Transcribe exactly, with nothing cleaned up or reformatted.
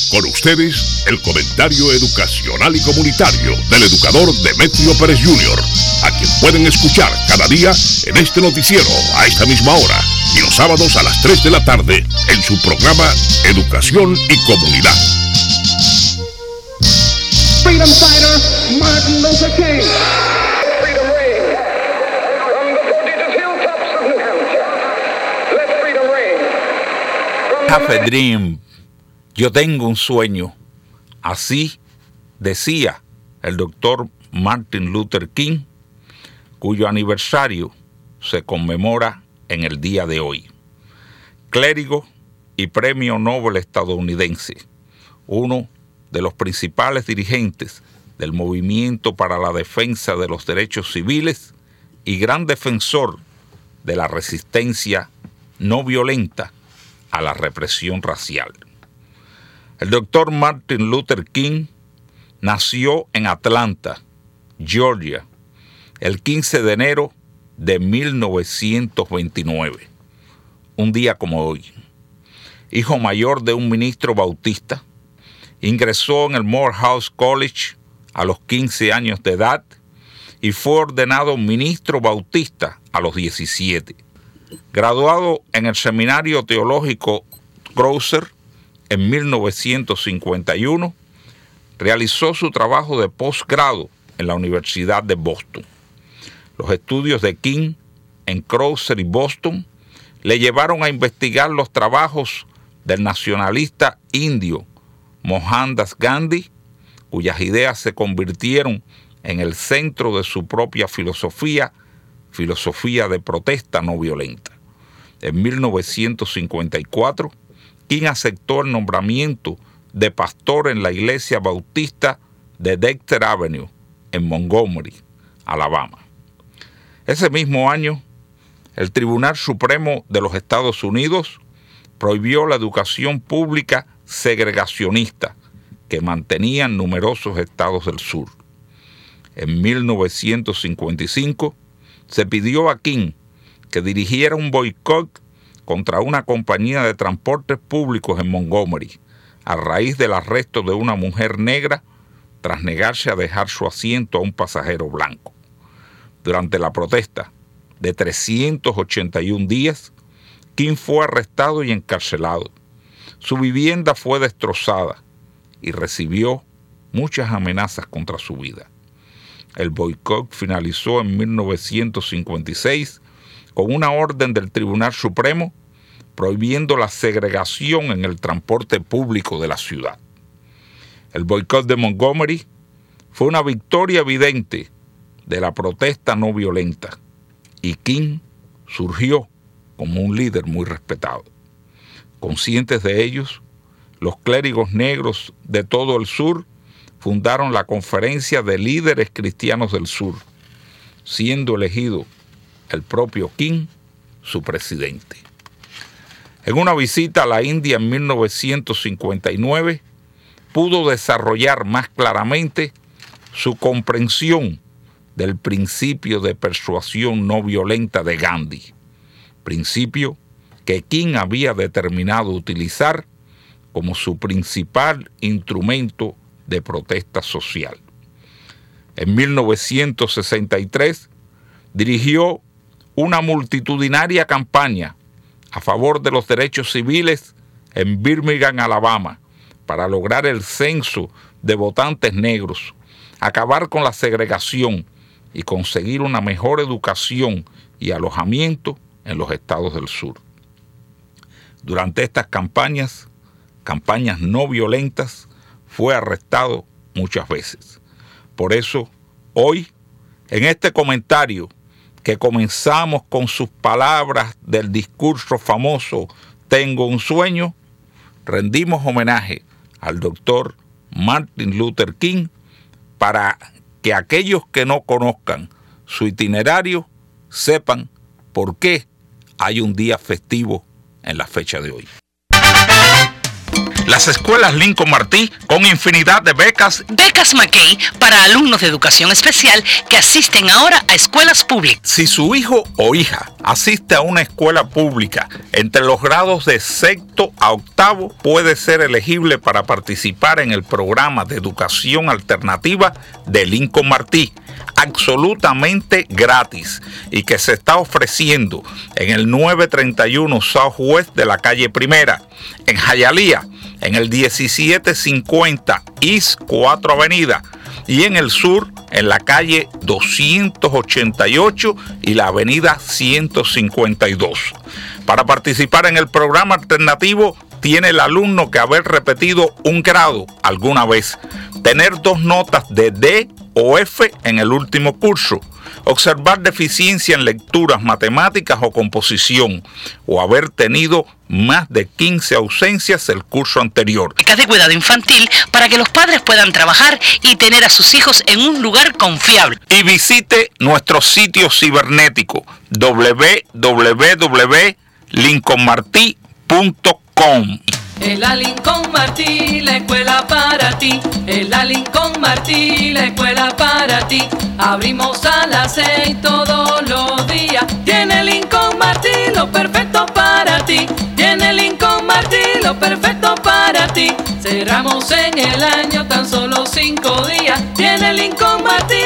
Con ustedes, el comentario educacional y comunitario del educador Demetrio Pérez junior, a quien pueden escuchar cada día en este noticiero a esta misma hora y los sábados a las tres de la tarde en su programa Educación y Comunidad. Freedom fighter Martin Luther King. Freedom ring from the prodigious hilltops of New Hampshire. Let freedom ring. Have a dream. Yo tengo un sueño. Así decía el doctor Martin Luther King, cuyo aniversario se conmemora en el día de hoy. Clérigo y premio Nobel estadounidense, uno de los principales dirigentes del movimiento para la defensa de los derechos civiles y gran defensor de la resistencia no violenta a la represión racial. El doctor Martin Luther King nació en Atlanta, Georgia, el quince de enero de mil novecientos veintinueve, un día como hoy. Hijo mayor de un ministro bautista, ingresó en el Morehouse College a los quince años de edad y fue ordenado ministro bautista a los diecisiete. Graduado en el Seminario Teológico Crozer en mil novecientos cincuenta y uno, realizó su trabajo de posgrado en la Universidad de Boston. Los estudios de King en Crozer y Boston le llevaron a investigar los trabajos del nacionalista indio Mohandas Gandhi, cuyas ideas se convirtieron en el centro de su propia filosofía, filosofía de protesta no violenta. En mil novecientos cincuenta y cuatro, King aceptó el nombramiento de pastor en la iglesia bautista de Dexter Avenue, en Montgomery, Alabama. Ese mismo año, el Tribunal Supremo de los Estados Unidos prohibió la educación pública segregacionista que mantenían numerosos estados del sur. En mil novecientos cincuenta y cinco, se pidió a King que dirigiera un boicot contra una compañía de transportes públicos en Montgomery, a raíz del arresto de una mujer negra tras negarse a dejar su asiento a un pasajero blanco. Durante la protesta de trescientos ochenta y un días, King fue arrestado y encarcelado. Su vivienda fue destrozada y recibió muchas amenazas contra su vida. El boicot finalizó en mil novecientos cincuenta y seis con una orden del Tribunal Supremo prohibiendo la segregación en el transporte público de la ciudad. El boicot de Montgomery fue una victoria evidente de la protesta no violenta y King surgió como un líder muy respetado. Conscientes de ellos, los clérigos negros de todo el sur fundaron la Conferencia de Líderes Cristianos del Sur, siendo elegido el propio King su presidente. En una visita a la India en mil novecientos cincuenta y nueve, pudo desarrollar más claramente su comprensión del principio de persuasión no violenta de Gandhi, principio que King había determinado utilizar como su principal instrumento de protesta social. En mil novecientos sesenta y tres dirigió una multitudinaria campaña a favor de los derechos civiles en Birmingham, Alabama, para lograr el censo de votantes negros, acabar con la segregación y conseguir una mejor educación y alojamiento en los estados del sur. Durante estas campañas, campañas no violentas, fue arrestado muchas veces. Por eso, hoy, en este comentario que comenzamos con sus palabras del discurso famoso Tengo un sueño, rendimos homenaje al doctor Martin Luther King para que aquellos que no conozcan su itinerario sepan por qué hay un día festivo en la fecha de hoy. Las escuelas Lincoln Martí con infinidad de becas. Becas McKay para alumnos de educación especial que asisten ahora a escuelas públicas. Si su hijo o hija asiste a una escuela pública entre los grados de sexto a octavo, puede ser elegible para participar en el programa de educación alternativa de Lincoln Martí, absolutamente gratis, y que se está ofreciendo en el novecientos treinta y uno Southwest de la calle Primera, en Hialeah, en el diecisiete cincuenta East cuatro Avenida, y en el sur, en la calle doscientos ochenta y ocho y la avenida ciento cincuenta y dos. Para participar en el programa alternativo, tiene el alumno que haber repetido un grado alguna vez, tener dos notas de D o F en el último curso, observar deficiencia en lecturas, matemáticas o composición, o haber tenido más de quince ausencias el curso anterior. Becas de cuidado infantil para que los padres puedan trabajar y tener a sus hijos en un lugar confiable. Y visite nuestro sitio cibernético doble u doble u doble u punto lincoln martí punto com. En la Lincoln Martí, la escuela para ti. En la Lincoln Martí, la escuela para ti. Abrimos a las seis todos los días. Tiene Lincoln Martí lo perfecto para ti. Tiene Lincoln Martí lo perfecto para ti. Cerramos en el año tan solo cinco días. Tiene Lincoln Martí